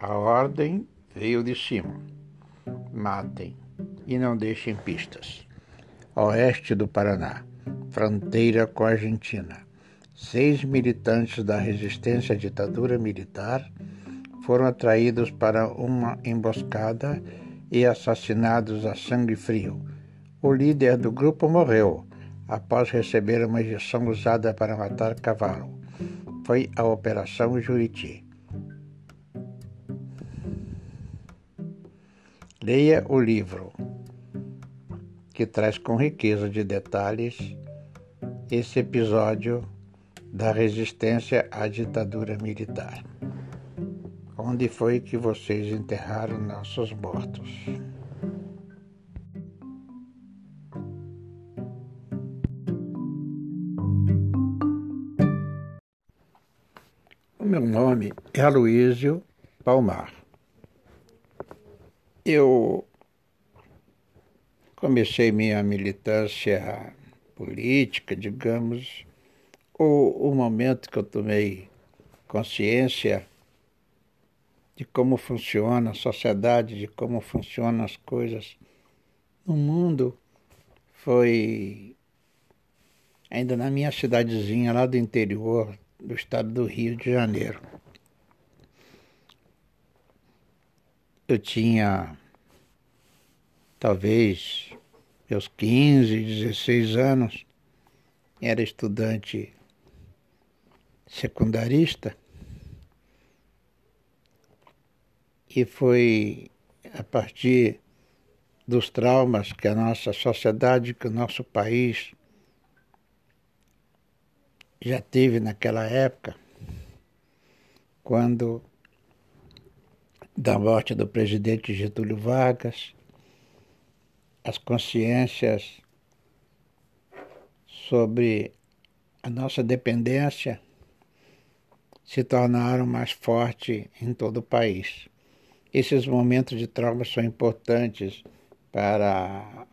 A ordem veio de cima. Matem e não deixem pistas. Oeste do Paraná, fronteira com a Argentina. 6 militantes da resistência à ditadura militar foram atraídos para uma emboscada e assassinados a sangue frio. O líder do grupo morreu após receber uma injeção usada para matar cavalo. Foi a Operação Juriti. Leia o livro, que traz com riqueza de detalhes esse episódio da resistência à ditadura militar. Onde foi que vocês enterraram nossos mortos? O meu nome é Aloísio Palmar. Eu comecei minha militância política, digamos, o momento que eu tomei consciência de como funciona a sociedade, de como funcionam as coisas no mundo, foi ainda na minha cidadezinha lá do interior do estado do Rio de Janeiro. Eu tinha talvez meus 15, 16 anos, era estudante secundarista e foi a partir dos traumas que a nossa sociedade, que o nosso país já teve naquela época, quando da morte do presidente Getúlio Vargas, as consciências sobre a nossa dependência se tornaram mais fortes em todo o país. Esses momentos de trauma são importantes para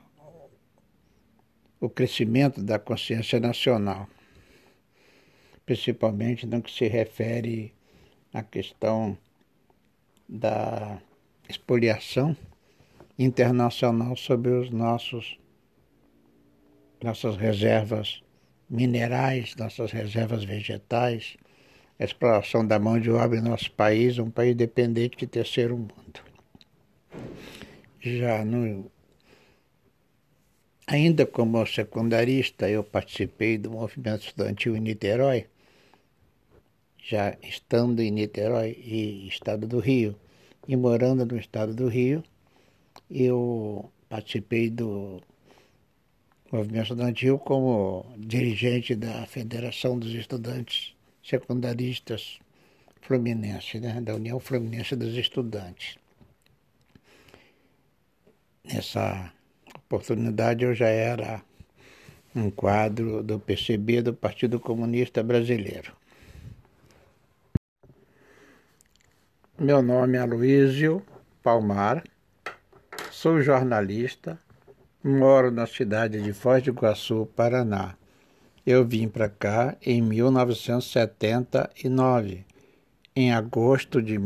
o crescimento da consciência nacional, principalmente no que se refere à questão da expoliação internacional sobre os nossas reservas minerais, nossas reservas vegetais, a exploração da mão de obra em nosso país, um país dependente de terceiro mundo. Ainda como secundarista, eu participei do movimento estudantil em Niterói, já estando em Niterói e estado do Rio, e morando no estado do Rio, eu participei do movimento estudantil como dirigente da Federação dos Estudantes Secundaristas Fluminense, da União Fluminense dos Estudantes. Nessa oportunidade eu já era um quadro do PCB, do Partido Comunista Brasileiro. Meu nome é Aloísio Palmar, sou jornalista, moro na cidade de Foz do Iguaçu, Paraná. Eu vim para cá em 1979, em agosto de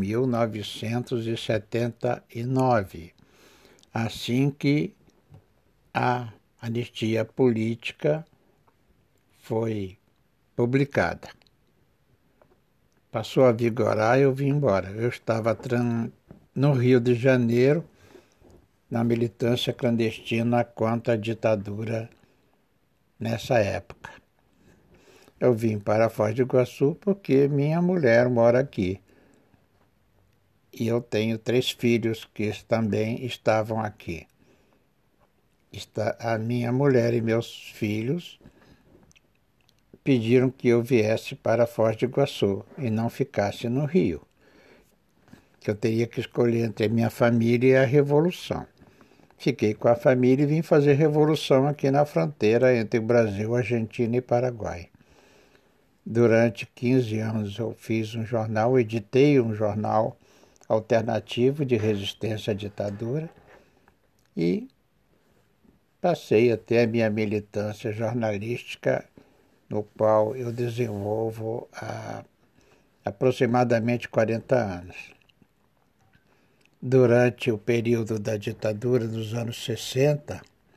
1979, assim que a anistia política foi publicada. Passou a vigorar e eu vim embora. Eu estava no Rio de Janeiro, na militância clandestina contra a ditadura nessa época. Eu vim para Foz do Iguaçu porque minha mulher mora aqui. E eu tenho 3 filhos que também estavam aqui. A minha mulher e meus filhos pediram que eu viesse para Foz do Iguaçu e não ficasse no Rio, que eu teria que escolher entre a minha família e a revolução. Fiquei com a família e vim fazer revolução aqui na fronteira entre Brasil, Argentina e Paraguai. Durante 15 anos eu fiz um jornal, editei um jornal alternativo de resistência à ditadura e passei até a minha militância jornalística, no qual eu desenvolvo há aproximadamente 40 anos. durante o período da ditadura dos anos 60,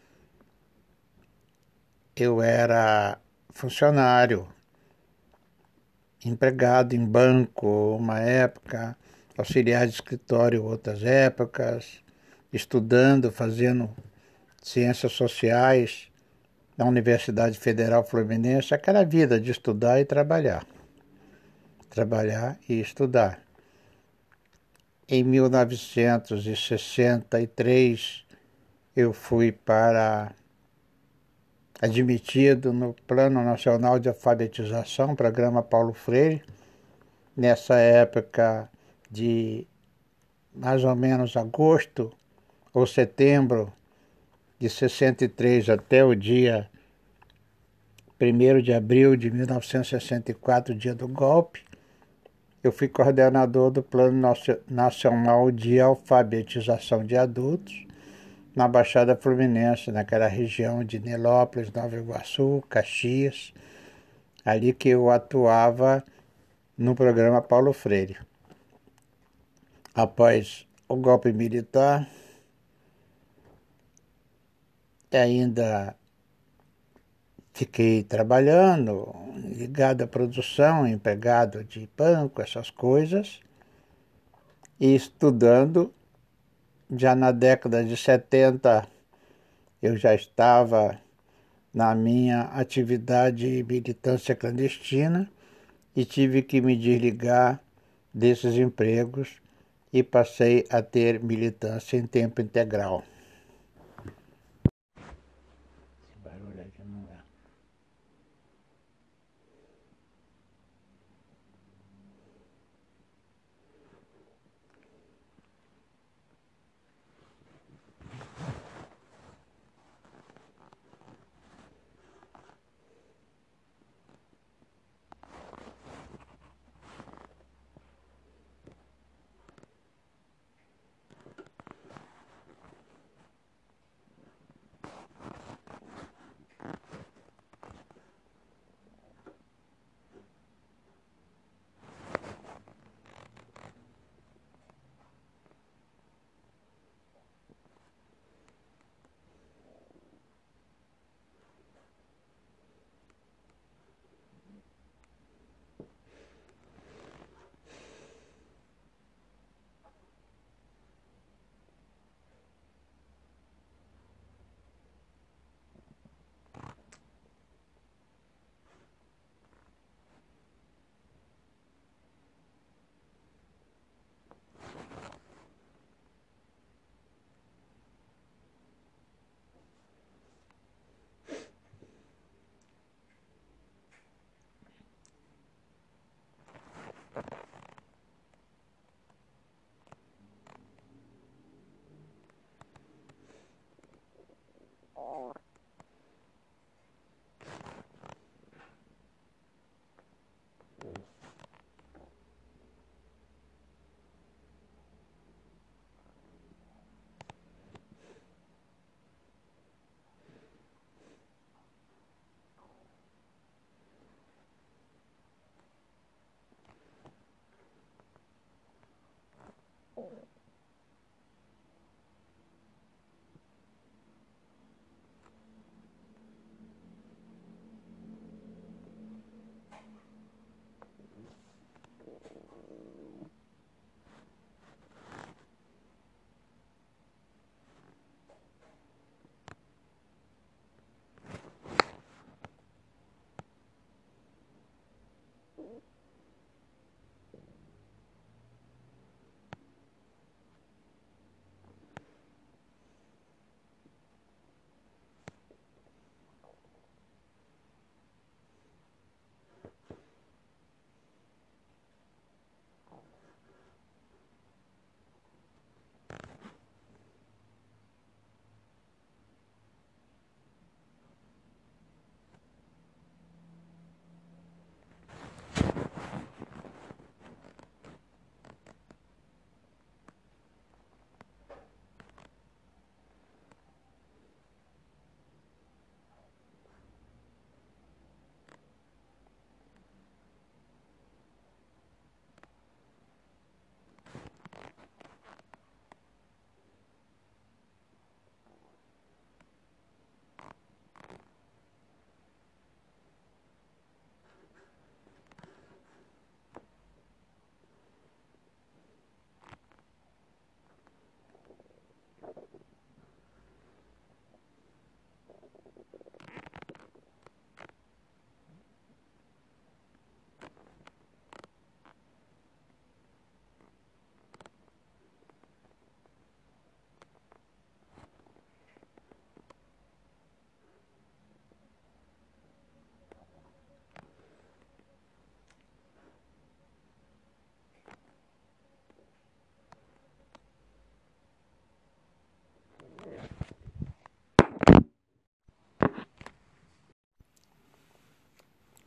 eu era funcionário, empregado em banco uma época, auxiliar de escritório outras épocas, estudando, fazendo ciências sociais na Universidade Federal Fluminense, aquela vida de estudar e trabalhar. Trabalhar e estudar. Em 1963, eu fui admitido no Plano Nacional de Alfabetização, programa Paulo Freire. Nessa época de mais ou menos agosto ou setembro de 63 até o dia 1º de abril de 1964, dia do golpe, eu fui coordenador do Plano Nacional de Alfabetização de Adultos na Baixada Fluminense, naquela região de Nilópolis, Nova Iguaçu, Caxias, ali que eu atuava no programa Paulo Freire. Após o golpe militar, ainda fiquei trabalhando, ligado à produção, empregado de banco, essas coisas, e estudando. Já na década de 70, eu já estava na minha atividade de militância clandestina e tive que me desligar desses empregos e passei a ter militância em tempo integral. Esse barulho aqui não é.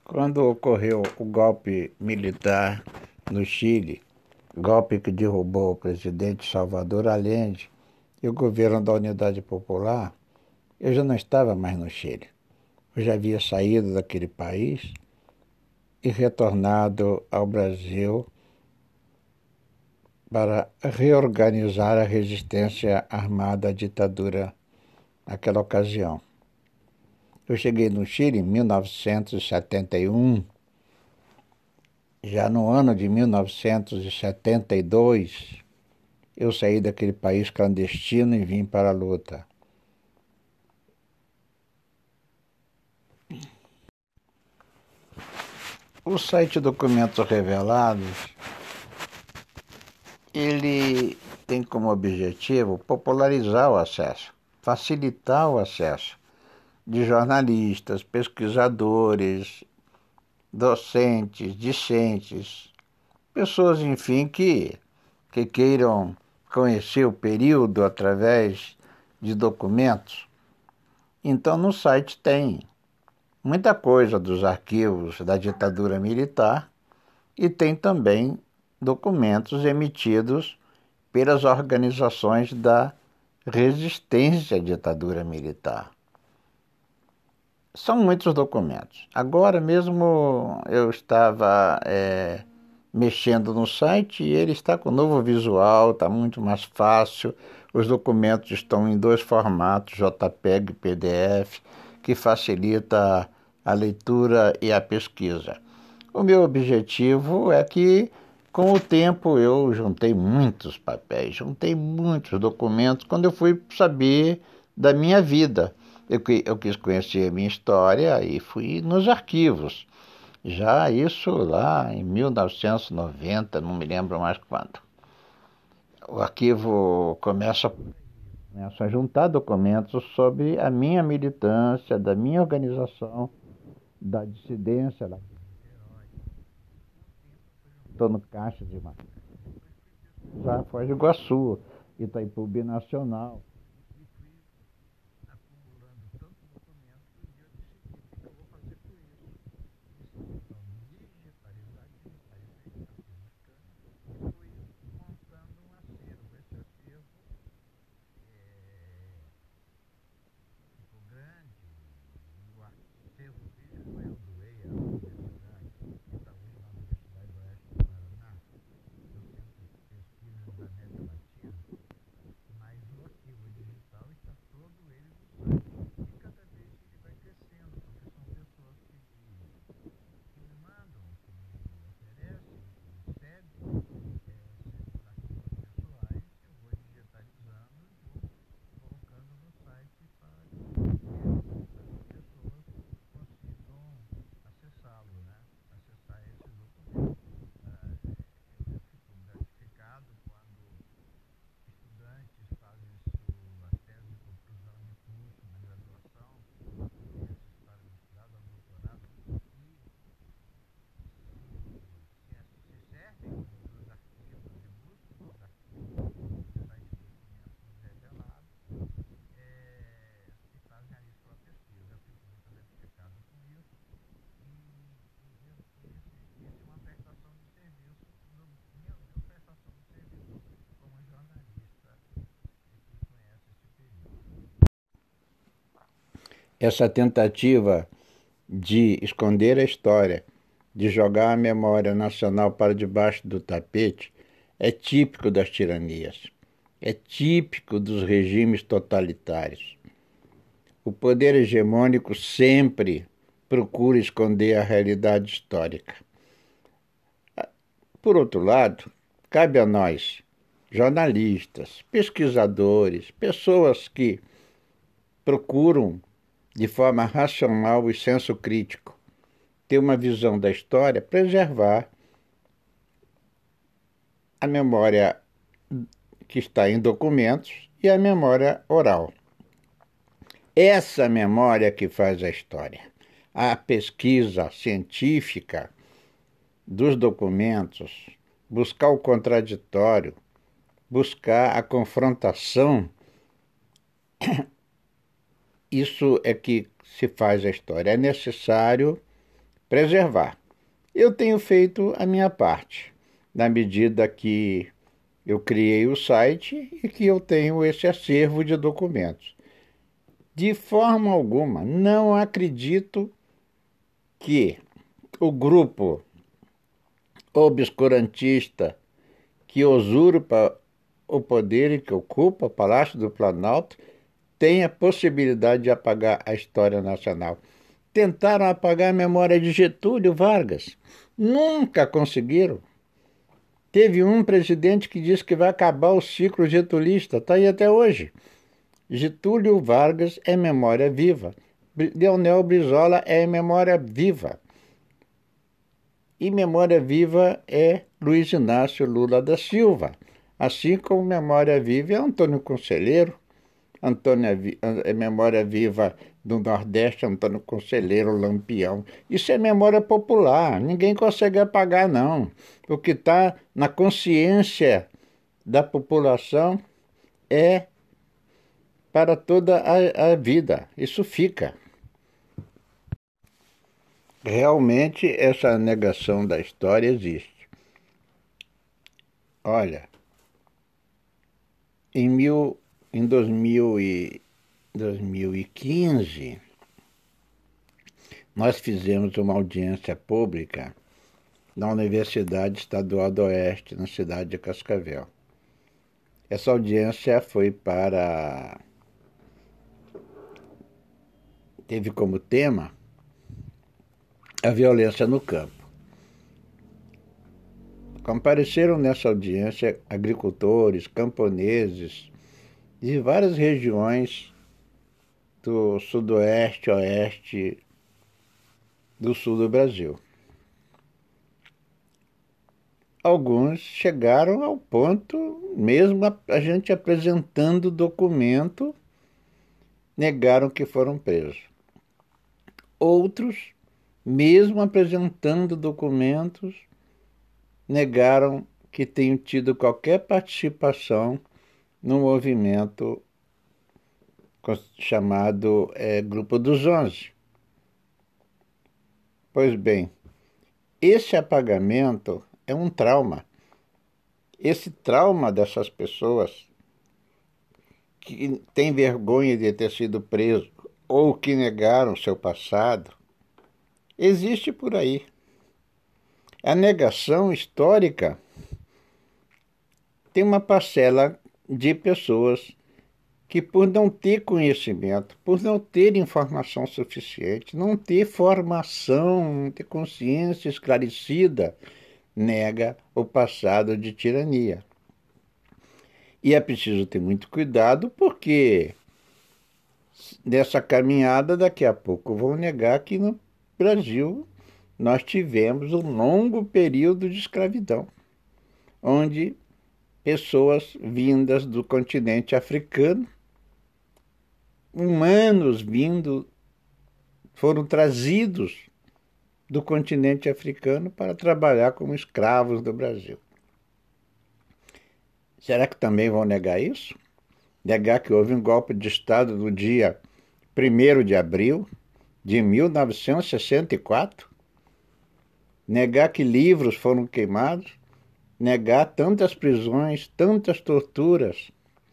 Quando ocorreu o golpe militar no Chile, golpe que derrubou o presidente Salvador Allende e o governo da Unidade Popular, eu já não estava mais no Chile. Eu já havia saído daquele país e retornado ao Brasil para reorganizar a resistência armada à ditadura naquela ocasião. Eu cheguei no Chile em 1971. Já no ano de 1972, eu saí daquele país clandestino e vim para a luta. O site Documentos Revelados, ele tem como objetivo popularizar o acesso, facilitar o acesso de jornalistas, pesquisadores, docentes, discentes, pessoas, enfim, que queiram conhecer o período através de documentos. Então, no site tem muita coisa dos arquivos da ditadura militar e tem também documentos emitidos pelas organizações da resistência à ditadura militar. São muitos documentos. Agora mesmo eu estava mexendo no site e ele está com novo visual, está muito mais fácil. Os documentos estão em dois formatos, JPEG e PDF, que facilita a leitura e a pesquisa. O meu objetivo é que, com o tempo, eu juntei muitos papéis, juntei muitos documentos quando eu fui saber da minha vida. Eu quis conhecer a minha história e fui nos arquivos. Já isso lá em 1990, não me lembro mais quando. O arquivo começa a juntar documentos sobre a minha militância, da minha organização, da dissidência. Estou no Caixa de Matias. Já Foz do Iguaçu, Itaipu Binacional. Essa tentativa de esconder a história, de jogar a memória nacional para debaixo do tapete, é típico das tiranias, é típico dos regimes totalitários. O poder hegemônico sempre procura esconder a realidade histórica. Por outro lado, cabe a nós, jornalistas, pesquisadores, pessoas que procuram de forma racional e senso crítico ter uma visão da história, preservar a memória que está em documentos e a memória oral. Essa memória que faz a história. A pesquisa científica dos documentos, buscar o contraditório, buscar a confrontação, isso é que se faz a história. É necessário preservar. Eu tenho feito a minha parte, na medida que eu criei o site e que eu tenho esse acervo de documentos. De forma alguma, não acredito que o grupo obscurantista que usurpa o poder e que ocupa o Palácio do Planalto tenha possibilidade de apagar a história nacional. Tentaram apagar a memória de Getúlio Vargas. Nunca conseguiram. Teve um presidente que disse que vai acabar o ciclo getulista. Está aí até hoje. Getúlio Vargas é memória viva. Leonel Brizola é memória viva. E memória viva é Luiz Inácio Lula da Silva. Assim como memória viva é Antônio Conselheiro. É memória viva do Nordeste, Antônio Conselheiro, Lampião. Isso é memória popular, ninguém consegue apagar, não. O que está na consciência da população é para toda a vida. Isso fica. Realmente, essa negação da história existe. Olha, em 2015, nós fizemos uma audiência pública na Universidade Estadual do Oeste, na cidade de Cascavel. Essa audiência teve como tema a violência no campo. Compareceram nessa audiência agricultores, camponeses de várias regiões do sudoeste, oeste, do sul do Brasil. Alguns chegaram ao ponto, mesmo a gente apresentando o documento, negaram que foram presos. Outros, mesmo apresentando documentos, negaram que tenham tido qualquer participação no movimento chamado Grupo dos 11. Pois bem, esse apagamento é um trauma. Esse trauma dessas pessoas que têm vergonha de ter sido preso ou que negaram seu passado, existe por aí. A negação histórica tem uma parcela de pessoas que, por não ter conhecimento, por não ter informação suficiente, não ter formação, não ter consciência esclarecida, nega o passado de tirania. E é preciso ter muito cuidado, porque nessa caminhada, daqui a pouco, vão negar que no Brasil nós tivemos um longo período de escravidão, onde pessoas vindas do continente africano, humanos foram trazidos do continente africano para trabalhar como escravos do Brasil. Será que também vão negar isso? Negar que houve um golpe de Estado no dia 1º de abril de 1964? Negar que livros foram queimados? Negar tantas prisões, tantas torturas,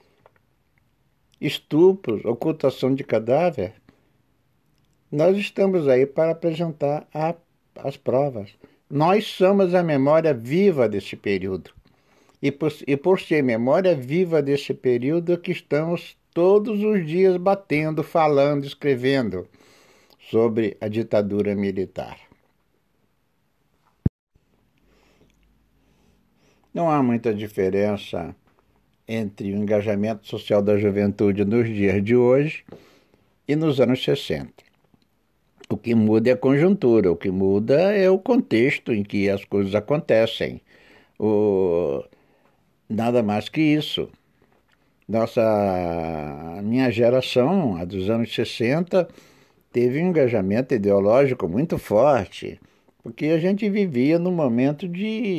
estupros, ocultação de cadáver? Nós estamos aí para apresentar as provas. Nós somos a memória viva desse período. E por ser memória viva desse período é que estamos todos os dias batendo, falando, escrevendo sobre a ditadura militar. Não há muita diferença entre o engajamento social da juventude nos dias de hoje e nos anos 60. O que muda é a conjuntura, o que muda é o contexto em que as coisas acontecem. Nada mais que isso. Minha geração, a dos anos 60, teve um engajamento ideológico muito forte, porque a gente vivia num momento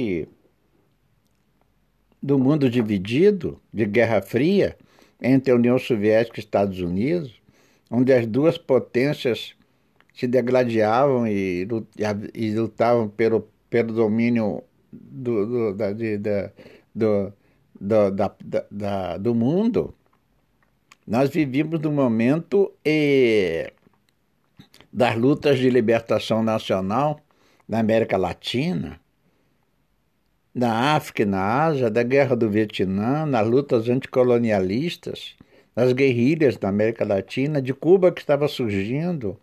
do mundo dividido, de Guerra Fria, entre a União Soviética e Estados Unidos, onde as duas potências se degladiavam e lutavam pelo domínio do, do mundo. Nós vivíamos no momento das lutas de libertação nacional na América Latina, na África e na Ásia, da Guerra do Vietnã, nas lutas anticolonialistas, nas guerrilhas da América Latina, de Cuba que estava surgindo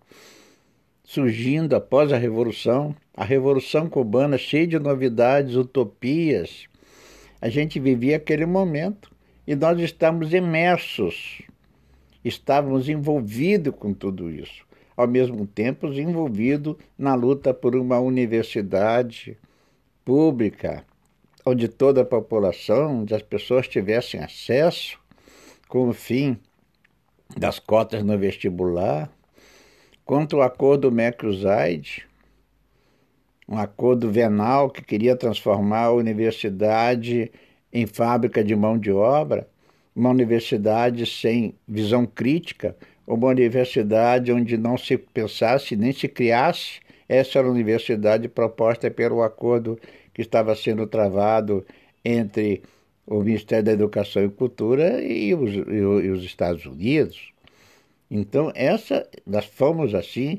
após a Revolução Cubana cheia de novidades, utopias. A gente vivia aquele momento e nós estávamos imersos, estávamos envolvidos com tudo isso. Ao mesmo tempo, envolvidos na luta por uma universidade pública, onde toda a população, onde as pessoas tivessem acesso, com o fim das cotas no vestibular, contra o acordo MEC-USAID, um acordo venal que queria transformar a universidade em fábrica de mão de obra, uma universidade sem visão crítica, uma universidade onde não se pensasse nem se criasse. Essa era a universidade proposta pelo acordo que estava sendo travado entre o Ministério da Educação e Cultura e os Estados Unidos. Então, nós fomos assim,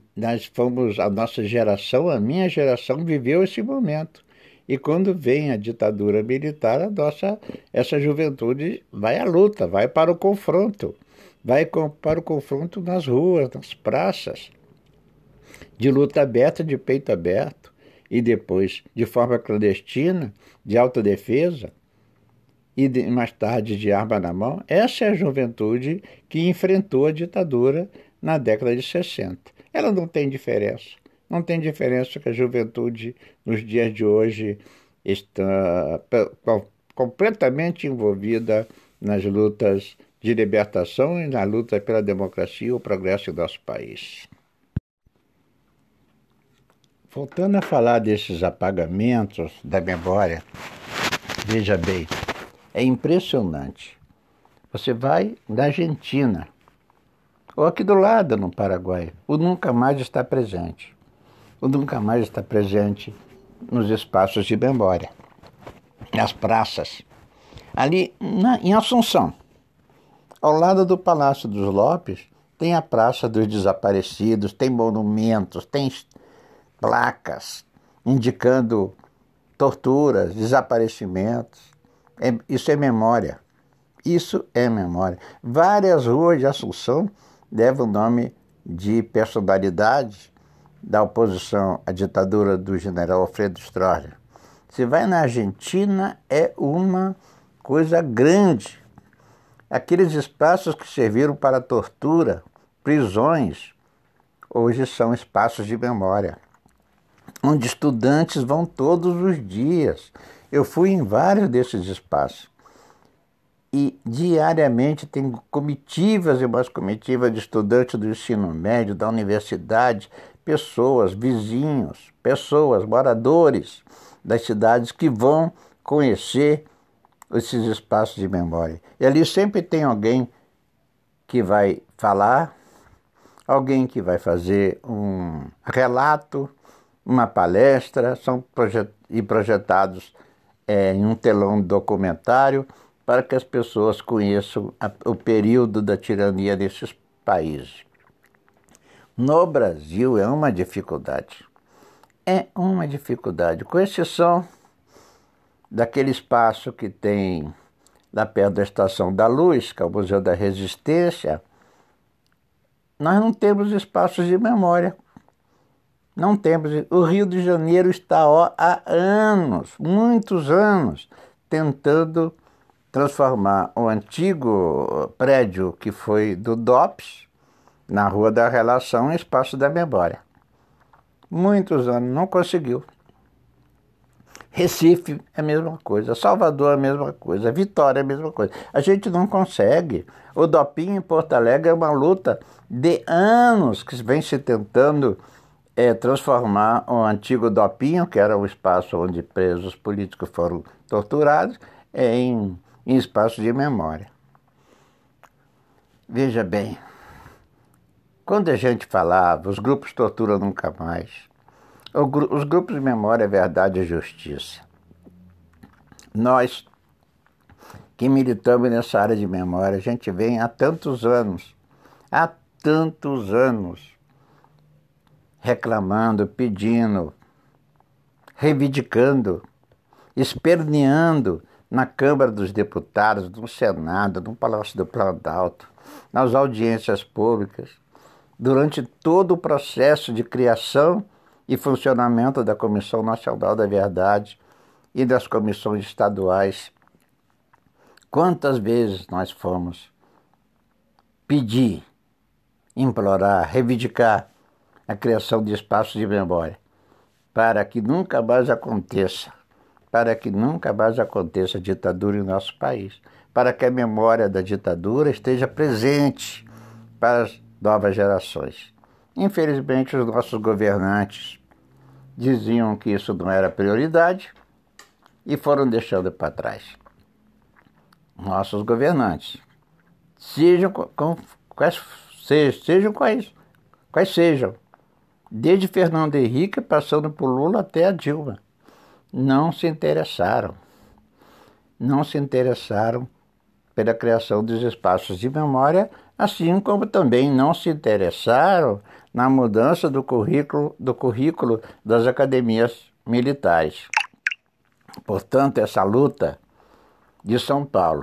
a nossa geração, a minha geração viveu esse momento. E quando vem a ditadura militar, essa juventude vai à luta, vai para o confronto. Para o confronto nas ruas, nas praças, de luta aberta, de peito aberto, e depois de forma clandestina, de autodefesa, e mais tarde de arma na mão. Essa é a juventude que enfrentou a ditadura na década de 60. Ela não tem diferença. Não tem diferença que a juventude nos dias de hoje está completamente envolvida nas lutas de libertação e na luta pela democracia e o progresso do nosso país. Voltando a falar desses apagamentos da memória, veja bem, é impressionante. Você vai na Argentina, ou aqui do lado, no Paraguai, o nunca mais está presente. O nunca mais está presente nos espaços de memória, nas praças. Ali em Assunção, ao lado do Palácio dos Lopes, tem a Praça dos Desaparecidos, tem monumentos, tem placas indicando torturas, desaparecimentos. Isso é memória. Isso é memória. Várias ruas de Assunção levam o nome de personalidades da oposição à ditadura do general Alfredo Stroessner. Se vai na Argentina, é uma coisa grande. Aqueles espaços que serviram para tortura, prisões, hoje são espaços de memória, onde estudantes vão todos os dias. Eu fui em vários desses espaços. E diariamente tem comitivas e mais comitivas de estudantes do ensino médio, da universidade, pessoas, vizinhos, pessoas, moradores das cidades que vão conhecer esses espaços de memória. E ali sempre tem alguém que vai falar, alguém que vai fazer um relato, uma palestra, são projetados em um telão documentário para que as pessoas conheçam o período da tirania desses países. No Brasil é uma dificuldade. É uma dificuldade, com exceção daquele espaço que tem lá perto da Estação da Luz, que é o Museu da Resistência. Nós não temos espaços de memória. Não temos. O Rio de Janeiro está há anos, muitos anos, tentando transformar o antigo prédio que foi do DOPS, na Rua da Relação, em espaço da memória. Muitos anos, não conseguiu. Recife é a mesma coisa, Salvador é a mesma coisa, Vitória é a mesma coisa. A gente não consegue. O DOPinho em Porto Alegre é uma luta de anos que vem se tentando transformar o antigo DOPinho, que era o espaço onde presos políticos foram torturados, em espaço de memória. Veja bem, Quando a gente falava, os grupos Tortura Nunca Mais, os grupos de Memória, Verdade e Justiça, nós que militamos nessa área de memória, a gente vem há tantos anos, reclamando, pedindo, reivindicando, esperneando na Câmara dos Deputados, no Senado, no Palácio do Planalto, nas audiências públicas, durante todo o processo de criação e funcionamento da Comissão Nacional da Verdade e das comissões estaduais. Quantas vezes nós fomos pedir, implorar, reivindicar a criação de espaços de memória para que nunca mais aconteça, a ditadura em nosso país, para que a memória da ditadura esteja presente para as novas gerações. Infelizmente, os nossos governantes diziam que isso não era prioridade e foram deixando para trás. Nossos governantes, sejam quais sejam, desde Fernando Henrique, passando por Lula até a Dilma, não se interessaram pela criação dos espaços de memória, assim como também não se interessaram na mudança do currículo das academias militares. Portanto, essa luta de São Paulo,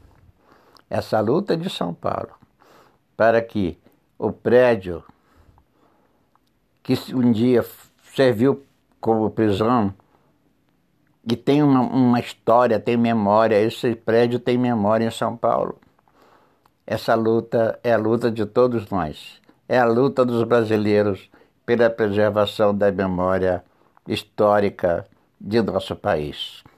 para que o prédio que um dia serviu como prisão e tem uma história, tem memória, esse prédio tem memória em São Paulo. Essa luta é a luta de todos nós, é a luta dos brasileiros pela preservação da memória histórica de nosso país.